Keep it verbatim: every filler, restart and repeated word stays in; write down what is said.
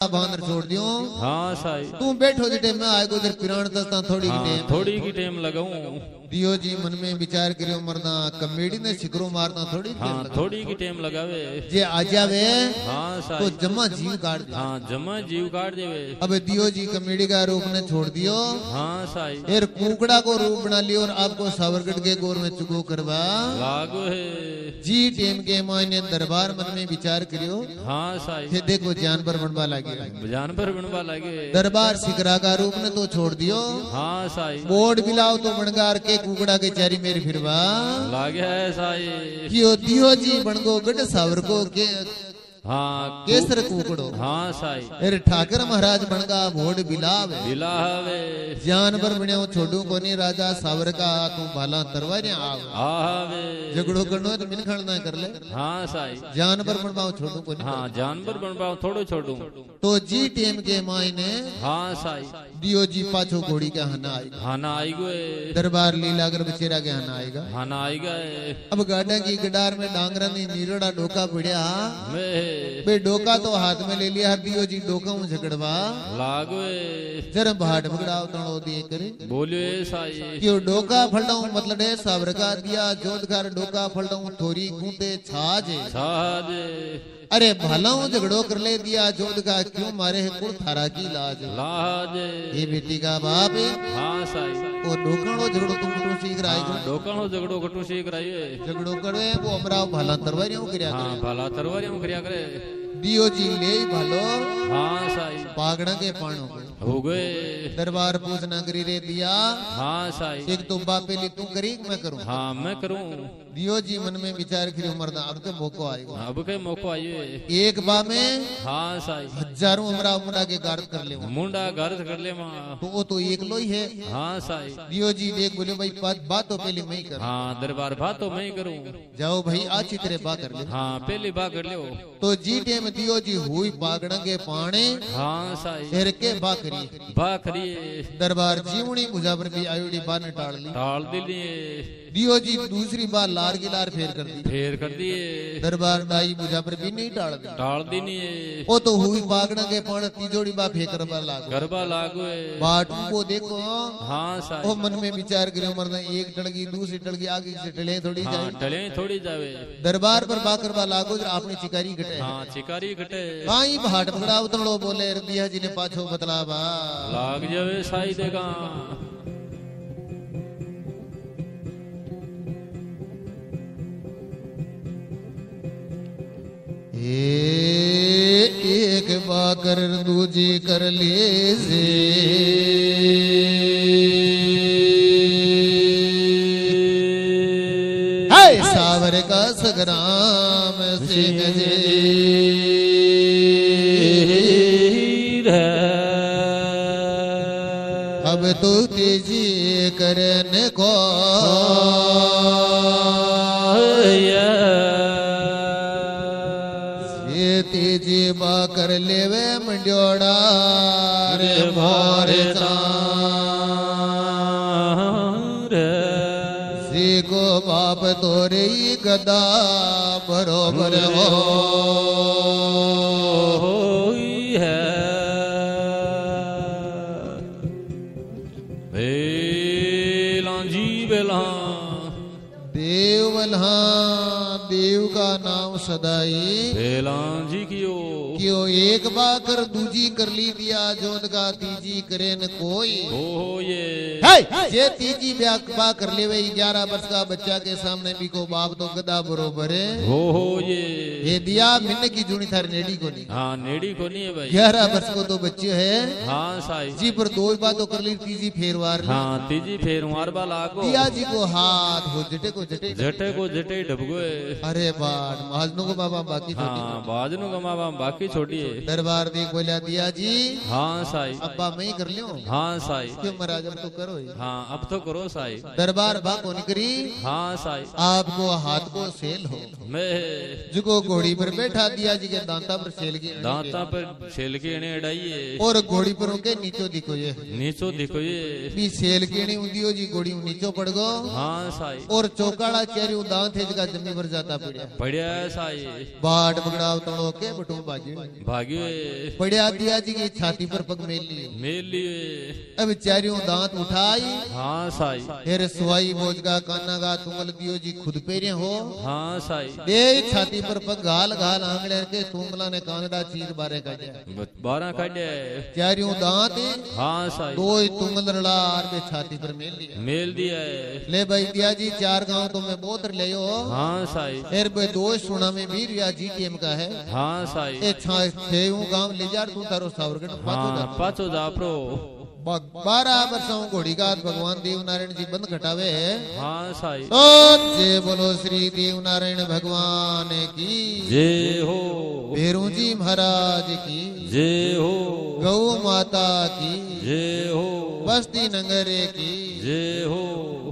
बांधर छोड़ दियो। हाँ साई तू बैठो जी टाइम में आए को इधर पिराण दस्ता थोड़ी हाँ, की टाइम थोड़ी की टाइम लगाऊं दियो जी मन में विचार करियो मरना कमेडी ने शिकरो मारना थोड़ी हाँ थोड़ी की टाइम लगावे जे आ जावे हाँ तो साई जमा जीव काट दे। हाँ जमा जीव काट देवे। अब दियो जी कमेडी का रूप ने छोड़ दियो। हाँ साई फिर कुकड़ा को रूप बना लियो और आपको सावरगढ़ के गोर में चुगो करवा लागो है जी टेम के मायने दरबार मन में विचार करियो। हाँ साई फिर देखो जानवर बनवा लागे जानवर बनवा लागे दरबार सिकरा का रूप ने तो छोड़ दियो। हाँ साई बोर्ड बिलाओ तो बनगार के कुकड़ा के चारी मेरी फिरवा लागे है साई कियो दियो जी बनगो गढ़ सावर को के हाँ केसर कुकड़ो हाँ साई फिर ठाकर महाराज बनगा बोर्ड बिलावे बिलावे जानवर बन्यो छोड़ू कोनी राजा सावर का तू भाला तरवारे आवे आवे झगड़ो करनो तो मिन खड़ना कर ले। हाँ साई जानवर बनवाओ छोड़ू कोनी हाँ जानवर बनवाओ थोड़ो छोड़ू तो जी टेम के मायने हाँ साई दियो जी पाछो घोड़ी का हना आएगा खाना आई गए दरबार लीलागर बचेरा के हना आएगा खाना आई गए अब गाड़ा की गडार में डांगरा ने नीरोड़ा डोका पड़िया मैं बे डोका तो हाथ में ले लिया हर दियो जी डोका में झगड़वा लागोए जरा भाट बगड़ाव तणो दिए करे बोलियो ए साई क्यों डोका फलडाऊं मतलब है सावर का दिया जोधकार डोका फलडाऊं थोड़ी गूंते छाजे साजे अरे भलाऊं झगड़ो कर ले दिया जोध का क्यों मारे है कुल थारा की लाज लाजे ये बेटी का बाप है हाँ साई वो डोकणो झगड़ो तुम कुटो सीख रहा है हाँ डोकणो झगड़ो कटू सीख रही है झगड़ो करे वो अमराव भला तरवारियों करया हाँ करे भला तरवारियों करिया करे दियो जी ले भालो हाँ साई पागड़ा के पाणो हो गए दरबार पूछना करी रे दिया हाँ साई एक तो बापे ली तू करी मैं करूं हाँ मैं करूं दियो जी मन में विचार करियो मरदा अब तो मौको आएगा अब के मौको आइए एक बा में हाँ साई हजारों अमरा मुंडा के गार्ड कर ले मुंडा गर्द कर ले माँ तो वो तो एक लो ही है। हाँ साई दियो जी देख बोले भाई बात बात तो पहले मैं ही कर हाँ दरबार बात तो मैं ही करूं जाओ भाई अच्छी तरह बा कर ले। हाँ पहली बात कर लियो तो जी टेम दियो जी हुई पागड़ के पाने हाँ साई फिर के बा करी बा करिए दरबार जीवनी मुजाबर भी आयुड़ी बा ने टाल ली टाल दिए दियो जी दूसरी बार लार की लार फेर कर दी फेर कर दिए दरबार दाई मुजाबर भी नहीं टाल दी टाल दी वो तो हुई पागड़ के पाने तीजोड़ी बा फेकर बा लागो गरबा लागो बाटू को देखो हाँ ओ साई मन में विचार करो मरना एक टड़की दूसरी टड़की आगे से टले थोड़ी हाँ जाए टले थोड़ी जावे दरबार पर बाकर बा लागो जरा अपनी चिकारी घटे हाँ चिकारी घटे काई भाट पकड़ा उतड़ो बोले दिया जी ने पाछो बतला बा लाग जावे साई देगा ए एक बाकर दूजी कर ले से हाय सावर का संग्राम सिंह जी अब तो तेजी करने को तेजी बा कर लेवे मंड्योड़ा रे मोरे सी को बाप तोरे ही गदा बरोबर हो है बेला जी बेला देव बल्हा देव का नाम सदाई बेला जी कियो क्यों एक बाकर दूजी कर ली दिया जोत का तीजी करे न कोई ओ ये है जे तीजी ब्याह बा कर ले वही ग्यारह वर्ष का बच्चा के सामने भी को बाप तो गदा बरोबर है हो हो ये ये दिया मिन्न की जुनी थार नेड़ी को नहीं हाँ नेड़ी को नहीं है भाई ग्यारह वर्ष को तो बच्चे है हाँ साई जी पर दो बात तो कर ली तीजी फेरवार हाँ तीजी फेर मारबा लागो दिया जी को हाथ हो जटे को जटे जटे को जटे डबगोए अरे बाट महाजनों को बाबा बाकी छोटी हाँ बाजनू का माँ बाकी छोड़िए दरबार देख बोलिया दिया जी हाँ साई अब्बा मैं ही कर लियो हाँ साई क्यों महाराज अब तो करो ही। हाँ अब तो करो साई दरबार बा को निकरी हाँ साई आपको हाथ को सेल हो मैं जुको घोड़ी पर बैठा दिया जी के दांता पर सेल की दांता पर छेल के एने अड़ाइए और घोड़ी पर उनके नीचो दिखो ये नीचो देखो ये भी सेल की नहीं उदियो जी घोड़ी नीचो पड़ गो हाँ साई और चौकाड़ा चेरी दांत है जगह जमी पर जाता पड़िया बढ़िया साई बाट बगड़ाव तड़ो के बटू बाजी भागी भाग्यो पड़िया दिया जी की छाती पर पग मेल लियो मेल लिए अब चारियों दांत उठाई हाँ साई फिर सुवाई बोझगा काना गा तुंगल दियो जी खुद पेरे हो हाँ साई दे छाती पर पग घाल घाल आंगले के तुंगला ने कानड़ा चीर बारे काटिया बारह काटे चारियों दांत हाँ साई दो तुंगल रड़ार के छाती पर मेल लिया मेल दिया ले भाई दिया जी चार गांव तो मैं बोतर ले हो हाँ साई फिर बे दोष सुना में भी रिया जी टीएम का है हाँ साई ए छा छेऊ गांव ले जा तू तारो सावर के पाछो हाँ जा पाचो जापरो बारह वर्षों घोड़ी का भगवान देव नारायण जी बंद घटावे है हाँ साई तो जय बोलो श्री देव नारायण भगवान की जय हो भेरू जी महाराज की जय हो गौ माता की जय हो बस्ती नगरे की जय हो